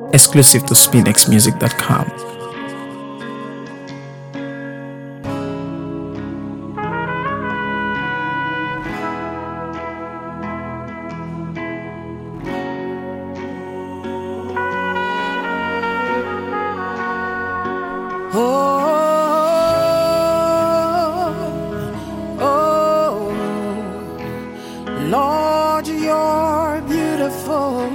Exclusive to SpinXmusic.com. Lord, you're beautiful.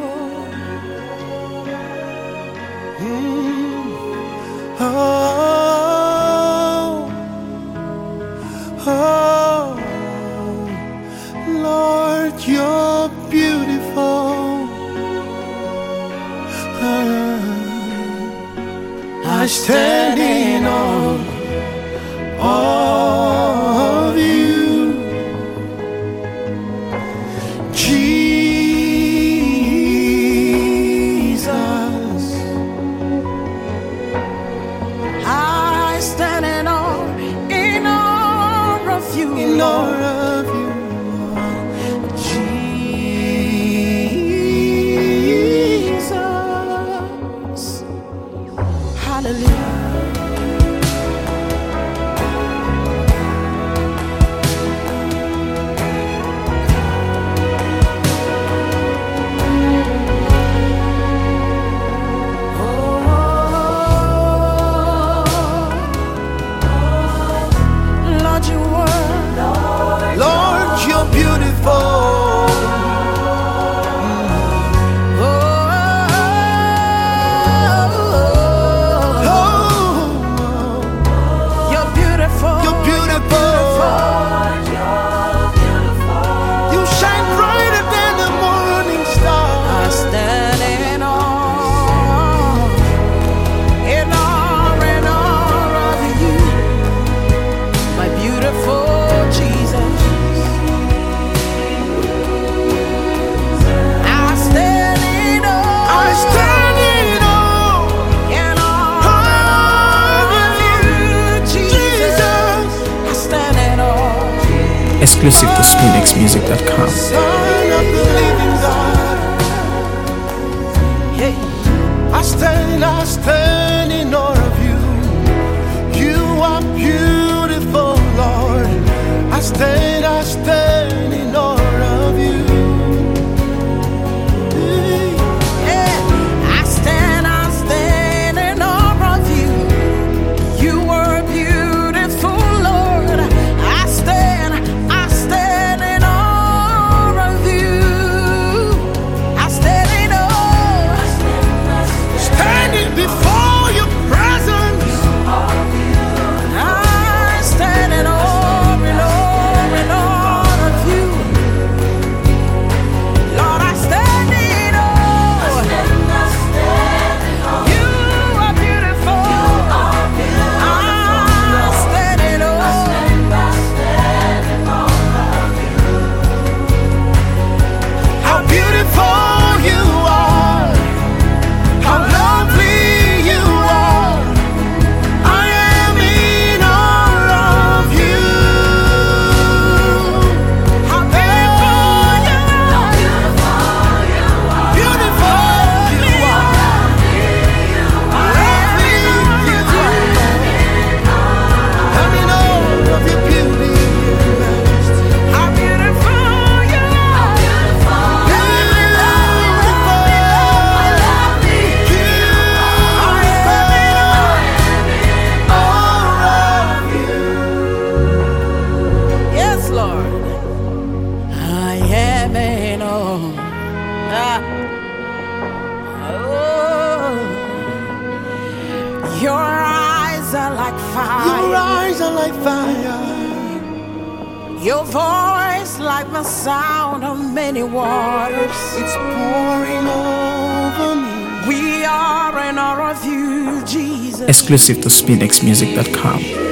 Lord, you're beautiful. I stand in awe of you, Jesus. I stand in awe of you, In awe of you, Jesus. Hallelujah. Lord, you're beautiful. You're beautiful. You're beautiful. You shine brighter than the morning I star. stand in awe of you, my beautiful Jesus. I stand in awe. I stand in awe of you, Jesus. I stand in awe. Exclusive to SpinXmusic.com. Son of the living God. Hey. I stand in awe of you. You are beautiful, Lord. I stand in awe of you. I stand in awe of you. You are beautiful, Lord. I stand in awe of you. I stand in awe. Standing before your presence. I stand in awe of you. Lord, I stand in awe. You are beautiful. I stand in awe. How beautiful you are. How lovely you are. I am in awe of you. How beautiful you are. Beautiful you are. Lovely you are. I'm in awe of your beauty. How beautiful you are. Yes, Lord. I am in awe. Oh. Your eyes are like Your fire. eyes are like fire. Your voice like the sound of many waters. It's pouring over me. We are in awe of you, Jesus. Exclusive to SpinXmusic.com.